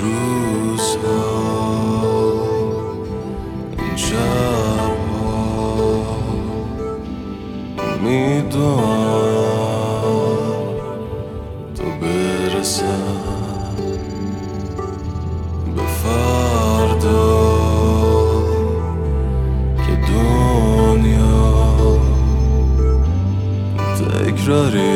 روزها این شبها امیدوارم تو برسم به فردا که دنیا تکراری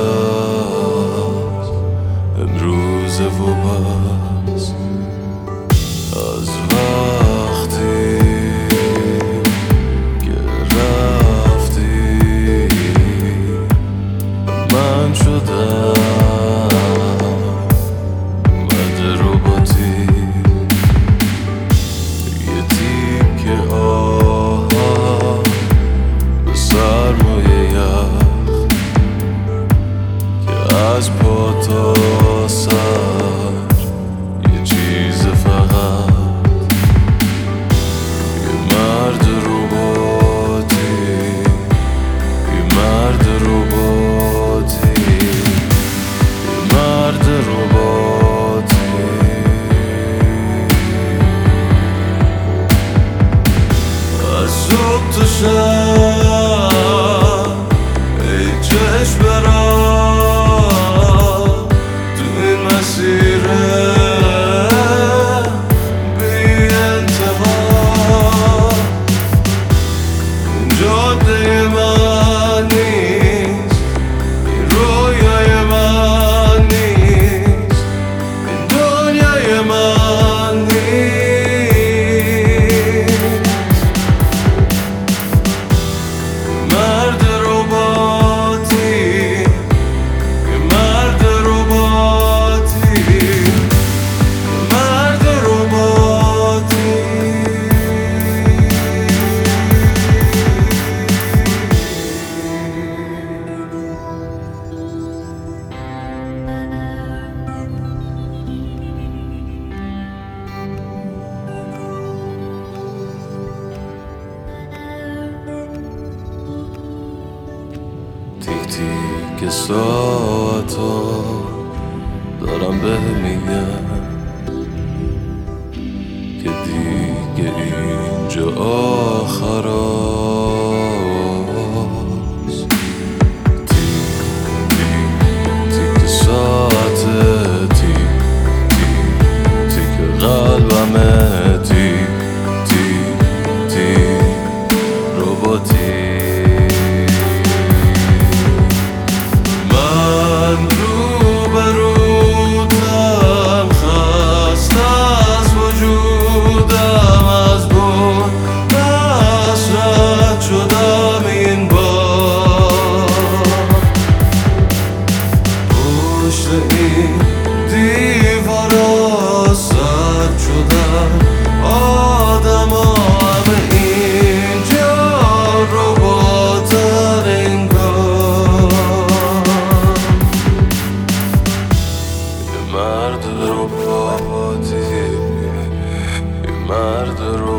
از امروز و بس از وقتی که رفتی من شدم مدروباتی یه تیکه آه به سرمایه یخ که از پا تا سر یه چیز فقط یه مرد رباتی یه مرد رباتی یه مرد رباتی از صبح تا شب ای چشم برام تو این مسیره بی انتها این جاده من نیست این رویای من نیست این دنیای من نیست مرد رباتی یه مرد رباتی یه مرد رباتی تیک تیک ساعتا دارم به میگم که دیگه اینجا آخراست تیک تیک ساعت تیک تیک قلبمه تیک تیک رباتی من روبروتم خسته از وجودم از بن حسرت شدم این بار پشت این دیوارا سرد شدم آدما همه اینجا رباتن انگار یه مرد رباتی یه مرد رباتی